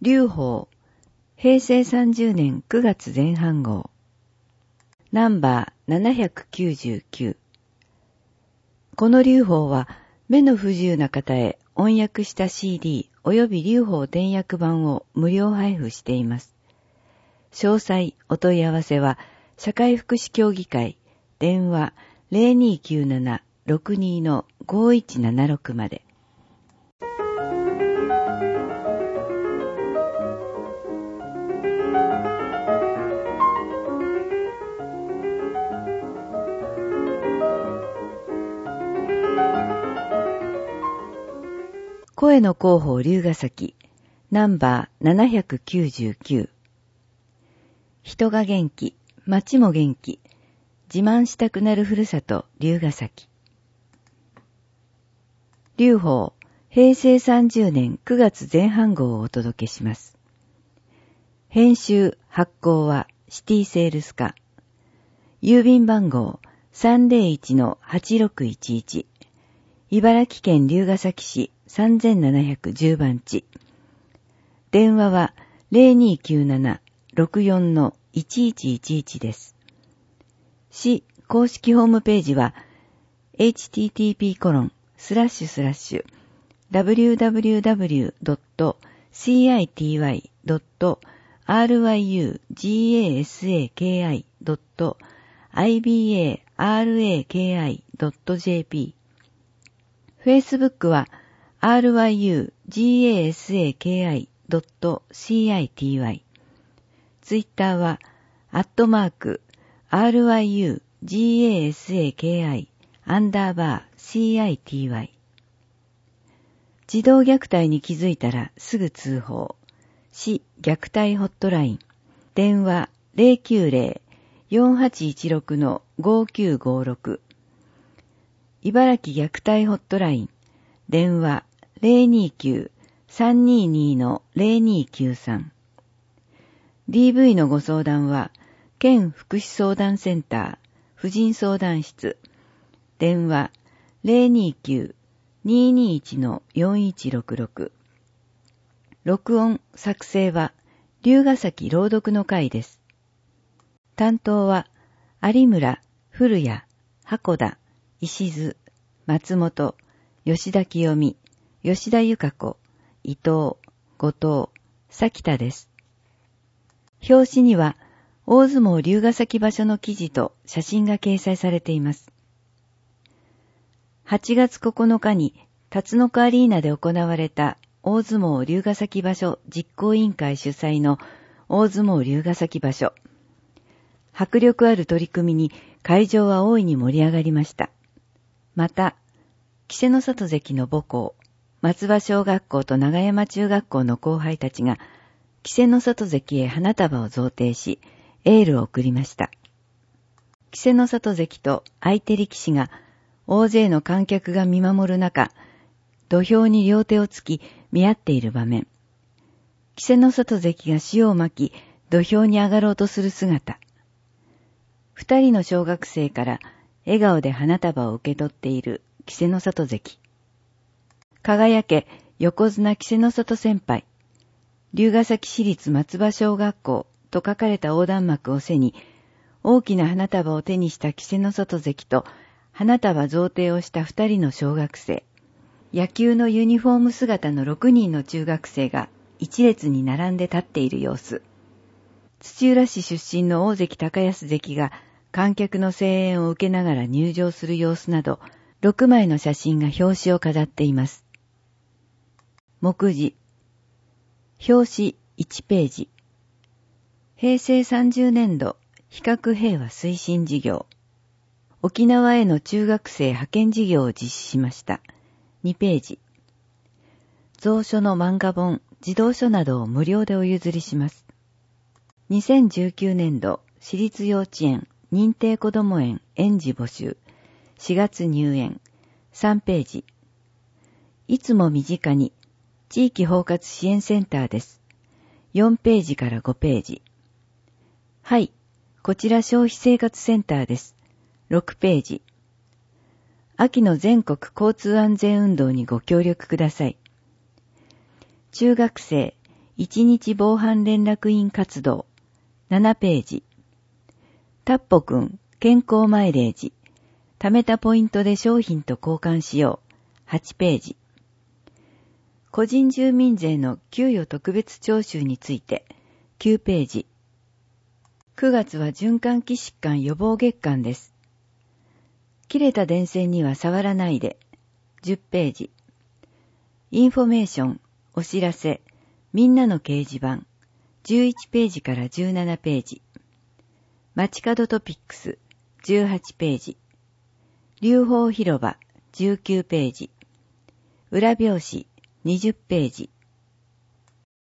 劉邦、平成30年9月前半号。ナンバー799。この劉邦は目の不自由な方へ音訳した CD 及び劉邦点訳版を無料配布しています。詳細お問い合わせは社会福祉協議会電話 0297-62-5176 まで。声の広報龍ヶ崎ナンバー799。人が元気、町も元気、自慢したくなるふるさと龍ヶ崎。劉邦、平成30年9月前半号をお届けします。編集・発行はシティセールス課。郵便番号 301-8611。茨城県龍ヶ崎市3710番地。電話は 0297-64-1111 です。市公式ホームページは http://www.city.ryugasaki.ibaraki.jp。 Facebook は ryugasaki.city。 Twitter は@ryugasaki_city。 児童虐待に気づいたらすぐ通報。市虐待ホットライン。電話 090-4816-5956。茨城虐待ホットライン。電話 029-322-0293。DV のご相談は、県福祉相談センター、婦人相談室。電話 029-221-4166。録音・作成は、龍ヶ崎朗読の会です。担当は、有村、古谷、箱田、石津、松本、吉田清美、吉田由香子、伊藤、後藤、咲田です。表紙には、大相撲龍ヶ崎場所の記事と写真が掲載されています。8月9日に、辰野区アリーナで行われた大相撲龍ヶ崎場所実行委員会主催の大相撲龍ヶ崎場所。迫力ある取り組みに会場は大いに盛り上がりました。また、稀勢の里関の母校、松葉小学校と長山中学校の後輩たちが、稀勢の里関へ花束を贈呈し、エールを送りました。稀勢の里関と相手力士が、大勢の観客が見守る中、土俵に両手をつき見合っている場面。稀勢の里関が塩をまき、土俵に上がろうとする姿。二人の小学生から笑顔で花束を受け取っている稀勢の里関。輝け横綱稀勢の里先輩。龍ヶ崎市立松葉小学校と書かれた横断幕を背に、大きな花束を手にした稀勢の里関と花束贈呈をした二人の小学生。野球のユニフォーム姿の6人の中学生が一列に並んで立っている様子。土浦市出身の大関高安関が観客の声援を受けながら入場する様子など、6枚の写真が表紙を飾っています。目次。表紙1ページ。平成30年度比較平和推進事業。沖縄への中学生派遣事業を実施しました。2ページ。蔵書の漫画本、児童書などを無料でお譲りします。2019年度私立幼稚園認定こども園園児募集。4月入園。3ページ。いつも身近に地域包括支援センターです。4ページから5ページ。はい、こちら消費生活センターです。6ページ。秋の全国交通安全運動にご協力ください。中学生 1日防犯連絡員活動7ページ。タッポくん健康マイレージ。貯めたポイントで商品と交換しよう8ページ。個人住民税の給与特別徴収について9ページ。9月は循環器疾患予防月間です。切れた電線には触らないで10ページ。インフォメーション、お知らせ、みんなの掲示板11ページから17ページ。街角トピックス18ページ。流芳広場19ページ。裏表紙20ページ。